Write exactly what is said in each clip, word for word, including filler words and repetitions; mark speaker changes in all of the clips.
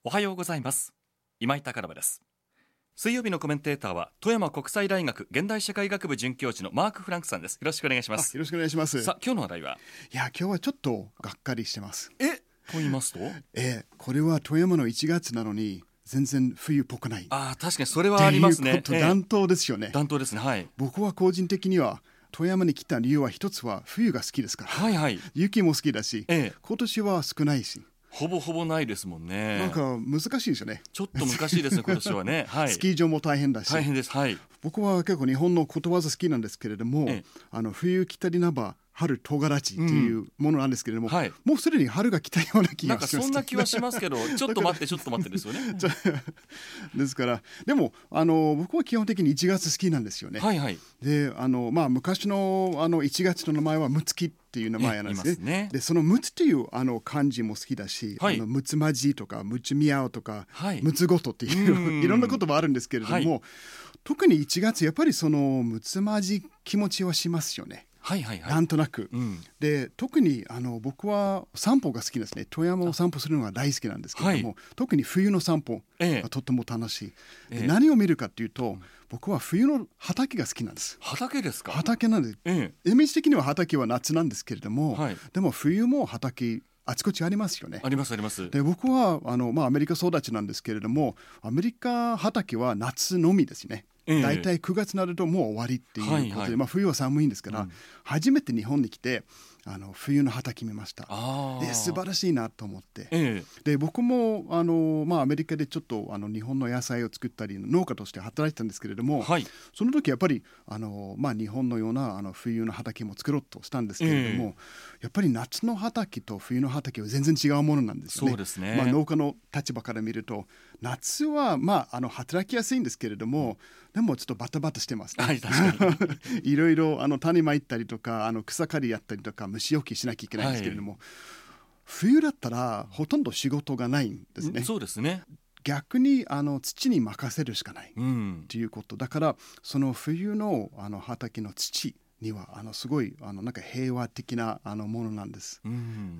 Speaker 1: おはようございます。今井隆信です。水曜日のコメンテーターは富山国際大学現代社会学部准教授のマーク・フランクさんです。よろしくお願いします。
Speaker 2: よろしくお願いします。
Speaker 1: さあ、今日の話題は、
Speaker 2: いや今日はちょっとがっかりしてます。
Speaker 1: えと言いますと、
Speaker 2: えこれは富山のいちがつなのに全然冬っぽくない。
Speaker 1: あ確かにそれはありますね。
Speaker 2: ということ、暖冬ですよね。
Speaker 1: 暖冬ですね。はい。
Speaker 2: 僕は個人的には富山に来た理由は一つは冬が好きですから、
Speaker 1: はいはい、
Speaker 2: 雪も好きだし、
Speaker 1: ええ、
Speaker 2: 今年は少ないし、
Speaker 1: ほぼほぼないですもんね。
Speaker 2: なんか難しいですよね。
Speaker 1: ちょっと難しいですね今年はね、はい、
Speaker 2: スキー場も大変だし
Speaker 1: 大変です、はい、
Speaker 2: 僕は結構日本のことわざ好きなんですけれども、
Speaker 1: ええ、
Speaker 2: あの冬来たりなば春唐辛子っていうものなんですけれども、
Speaker 1: うんはい、
Speaker 2: もうすでに春が来たような気がします。
Speaker 1: なんかそんな気はしますけどちょっと待ってちょっと待ってですよね
Speaker 2: ですからでもあの僕は基本的にいちがつ好きなんですよね。
Speaker 1: はいはい。
Speaker 2: であの、まあ、昔 の, あのいちがつの名前はむつきっていう名前なんです ね,
Speaker 1: ね。
Speaker 2: でそのむつっていうあの漢字も好きだし、はい、あのむつまじとかむつみあうとか、はい、むつごとっていういろんな言葉あるんですけれども、はい、特にいちがつやっぱりそのむつまじ気持ちはしますよね。
Speaker 1: はいはいはい、
Speaker 2: なんとなく、うん、で特にあの僕は散歩が好きですね。富山を散歩するのが大好きなんですけれども、はい、特に冬の散歩がとっても楽しい、ええ、で何を見るかというと、僕は冬の畑が好きなんです。
Speaker 1: 畑ですか？
Speaker 2: 畑なんです、ええ、イメージ的には畑は夏なんですけれども、はい、でも冬も畑あちこちありますよね。
Speaker 1: ありますあります。
Speaker 2: で僕はあの、まあ、アメリカ育ちなんですけれども、アメリカ畑は夏のみですね。だいたいくがつになるともう終わりっていうことで、はいはい、まあ、冬は寒いんですから、うん、初めて日本に来てあの冬の畑見ました。で素晴らしいなと思って、ええ、で僕もあの、まあ、アメリカでちょっとあの日本の野菜を作ったり農家として働いてたんですけれども、はい、その時やっぱりあの、まあ、日本のようなあの冬の畑も作ろうとしたんですけれども、ええ、やっぱり夏の畑と冬の畑は全然違うものなんですよね。
Speaker 1: そうですね。
Speaker 2: まあ、農家の立場から見ると夏は、まあ、あの働きやすいんですけれども、でもちょっとバタバタしてますね。はい、確かにいろいろあの種まいたりとかあの草刈りやったりとか虫除きしなきゃいけないんですけれども、はい、冬だったらほとんど仕事がないんですね。
Speaker 1: そうですね。
Speaker 2: 逆にあの土に任せるしかないということ、うん、だからその冬 の, あの畑の土にはあのすごいあのなんか平和的なあのものなんです、うん、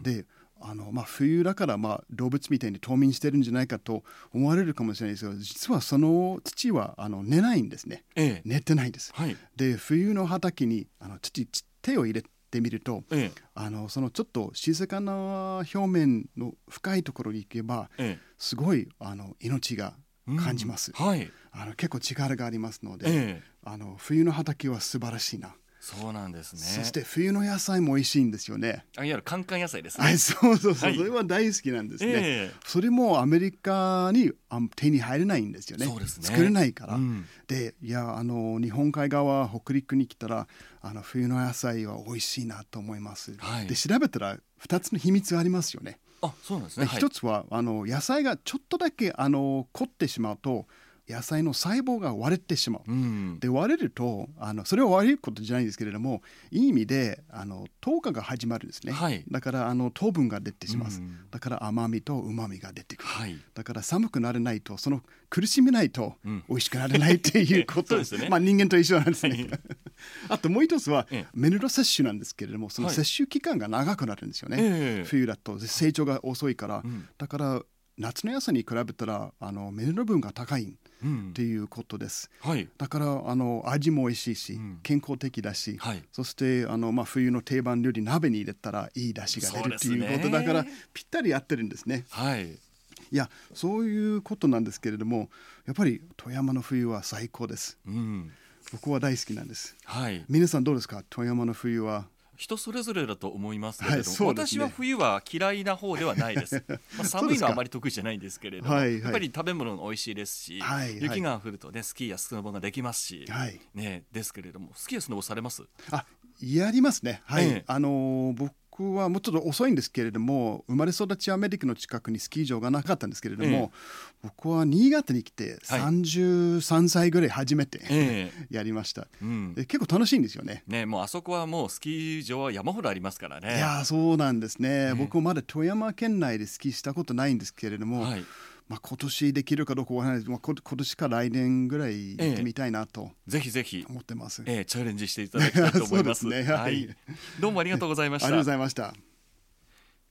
Speaker 2: であのまあ、冬だからまあ動物みたいに冬眠してるんじゃないかと思われるかもしれないですが、実はその土はあの寝ないんですね、ええ、寝てないんです、はい、で冬の畑にあの土手を入れてみると、ええ、あのそのちょっと静かな表面の深いところに行けば、ええ、すごいあの命が感じます、うん、はい、あの結構力がありますので、ええ、あの冬の畑は素晴らしいな。
Speaker 1: そうなんですね。
Speaker 2: そして冬の野菜も美味しいんですよね。
Speaker 1: あ、いわゆるカンカン野菜ですね。
Speaker 2: はい、そうそうそう、はい、それは大好きなんですね、えー、それもアメリカに手に入れないんですよね。そうですね、作れないから、うん、でいやあの日本海側北陸に来たらあの冬の野菜は美味しいなと思います、はい、で調べたらふたつの秘密ありますよね。
Speaker 1: あ、そうなんですね。
Speaker 2: ひとつはあの野菜がちょっとだけあの凝ってしまうと野菜の細胞が割れてしまう、うん、で割れるとあのそれは悪いことじゃないんですけれども、いい意味であの糖化が始まるんですね、はい、だからあの糖分が出てしまう、うん、だから甘みと旨みが出てくる、はい、だから寒くなれないとその苦しめないと美味しくなれないっていうこと、うんね、まあ、人間と一緒なんですねあともう一つはメノロ摂取なんですけれども、その摂取期間が長くなるんですよね、はい、冬だと成長が遅いから、うん、だから夏の野菜に比べたらあのメノロ分が高いっていうことです、うん、はい、だからあの味も美味しいし、うん、健康的だし、はい、そしてあの、まあ、冬の定番料理鍋に入れたらいい出汁が出るっていうことだからぴったり合ってるんですね、はい、いやそういうことなんですけれども、やっぱり富山の冬は最高です、うん、僕は大好きなんです、はい、皆さんどうですか？富山の冬は。
Speaker 1: 人それぞれだと思いますけれども、はい、ね、私は冬は嫌いな方ではないです、まあ、寒いのはあまり得意じゃないんですけれども、はいはい、やっぱり食べ物が美味しいですし、はいはい、雪が降ると、ね、スキーやスノボができますし、はいね、ですけれども、スキーやスノボされます？
Speaker 2: あ、やりますね、はい、ええ、あのー、僕僕はもうちょっと遅いんですけれども、生まれ育ちアメリカの近くにスキー場がなかったんですけれども、ええ、僕は新潟に来てさんじゅうさんさいぐらい初めて、ええ、やりました、うん、結構楽しいんですよね。
Speaker 1: ね、もうあそこはもうスキー場は山ほどありますからね。
Speaker 2: いやそうなんですね、ね、僕もまだ富山県内でスキーしたことないんですけれども、はい、まあ、今年できるかどうかわからないです、まあ、今年か来年ぐらい行ってみたいなと、
Speaker 1: ええ、ぜひぜひ
Speaker 2: 思ってます、
Speaker 1: ええ、チャレンジしていただきたいと思います
Speaker 2: そうですね、はい、
Speaker 1: どうもありがとうございました。
Speaker 2: ありがとうございました。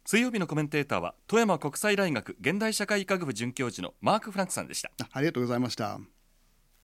Speaker 1: 水曜日のコメンテーターは富山国際大学現代社会科学部准教授のマーク・フランクさんでした。
Speaker 2: ありがとうございました。